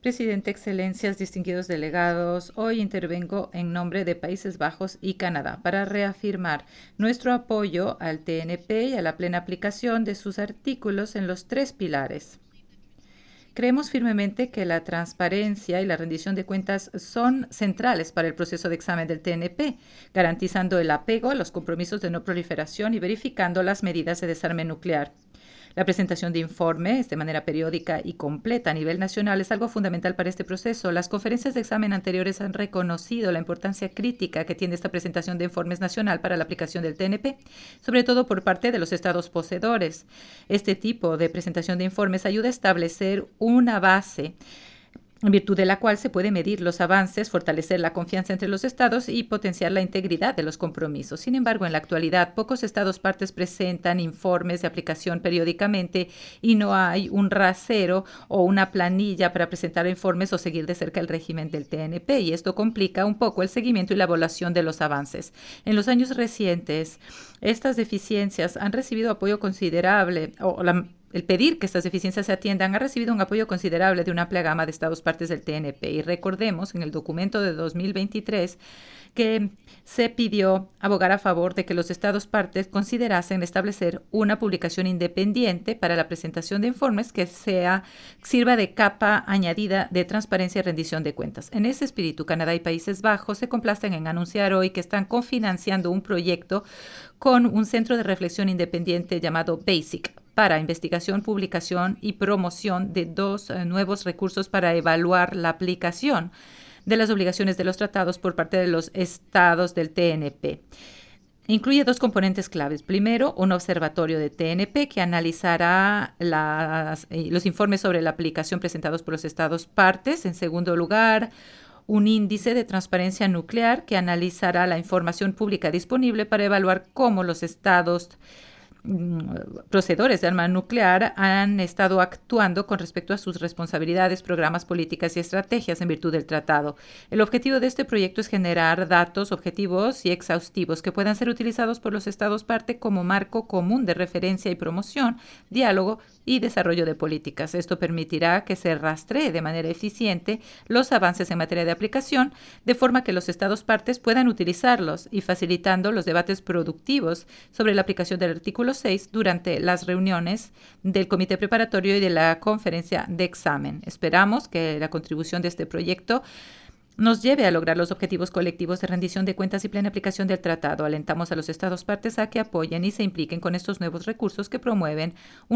Presidente, Excelencias, distinguidos delegados, hoy intervengo en nombre de Países Bajos y Canadá para reafirmar nuestro apoyo al TNP y a la plena aplicación de sus artículos en los tres pilares. Creemos firmemente que la transparencia y la rendición de cuentas son centrales para el proceso de examen del TNP, garantizando el apego a los compromisos de no proliferación y verificando las medidas de desarme nuclear. La presentación de informes de manera periódica y completa a nivel nacional es algo fundamental para este proceso. Las conferencias de examen anteriores han reconocido la importancia crítica que tiene esta presentación de informes nacional para la aplicación del TNP, sobre todo por parte de los estados poseedores. Este tipo de presentación de informes ayuda a establecer una base en virtud de la cual se puede medir los avances, fortalecer la confianza entre los estados y potenciar la integridad de los compromisos. Sin embargo, en la actualidad, pocos estados partes presentan informes de aplicación periódicamente y no hay un rasero o una planilla para presentar informes o seguir de cerca el régimen del TNP, y esto complica un poco el seguimiento y la evaluación de los avances. En los años recientes, estas deficiencias han recibido apoyo considerable, el pedir que estas deficiencias se atiendan ha recibido un apoyo considerable de una amplia gama de estados partes del TNP. Y recordemos en el documento de 2023 que se pidió abogar a favor de que los estados partes considerasen establecer una publicación independiente para la presentación de informes que sirva de capa añadida de transparencia y rendición de cuentas. En ese espíritu, Canadá y Países Bajos se complacen en anunciar hoy que están cofinanciando un proyecto con un centro de reflexión independiente llamado BASIC para investigación, publicación y promoción de dos nuevos recursos para evaluar la aplicación de las obligaciones de los tratados por parte de los estados del TNP. Incluye dos componentes claves. Primero, un observatorio de TNP que analizará los informes sobre la aplicación presentados por los estados partes. En segundo lugar, un índice de transparencia nuclear que analizará la información pública disponible para evaluar cómo los estados poseedores de arma nuclear han estado actuando con respecto a sus responsabilidades, programas, políticas y estrategias en virtud del tratado. El objetivo de este proyecto es generar datos objetivos y exhaustivos que puedan ser utilizados por los estados parte como marco común de referencia y promoción, diálogo y desarrollo de políticas. Esto permitirá que se rastree de manera eficiente los avances en materia de aplicación, de forma que los estados partes puedan utilizarlos y facilitando los debates productivos sobre la aplicación del artículo 6 durante las reuniones del comité preparatorio y de la conferencia de examen. Esperamos que la contribución de este proyecto nos lleve a lograr los objetivos colectivos de rendición de cuentas y plena aplicación del tratado. Alentamos a los estados partes a que apoyen y se impliquen con estos nuevos recursos que promueven